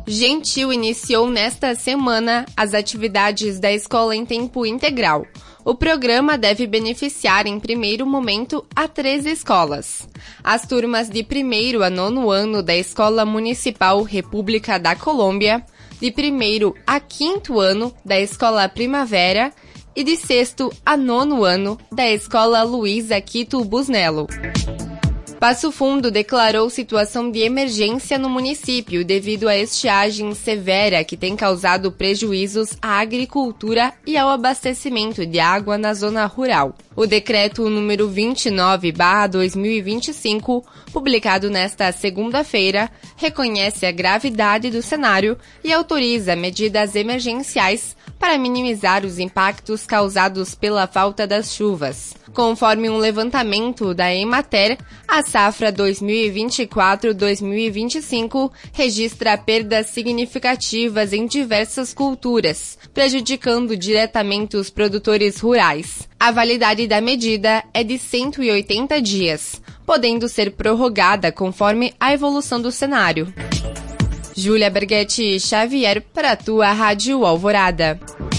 Gentil iniciou nesta semana as atividades da escola em tempo integral. O programa deve beneficiar em primeiro momento a 3 escolas. As turmas de 1º a 9º ano da Escola Municipal República da Colômbia, de 1º a 5º ano da Escola Primavera e de 6º a 9º ano da Escola Luísa Quito Busnello. Passo Fundo declarou situação de emergência no município devido à estiagem severa que tem causado prejuízos à agricultura e ao abastecimento de água na zona rural. O decreto número 29/2025, publicado nesta segunda-feira, reconhece a gravidade do cenário e autoriza medidas emergenciais para minimizar os impactos causados pela falta das chuvas. Conforme um levantamento da Emater, a safra 2024-2025 registra perdas significativas em diversas culturas, prejudicando diretamente os produtores rurais. A validade da medida é de 180 dias, podendo ser prorrogada conforme a evolução do cenário. Júlia Berghetti Xavier para a tua Rádio Alvorada.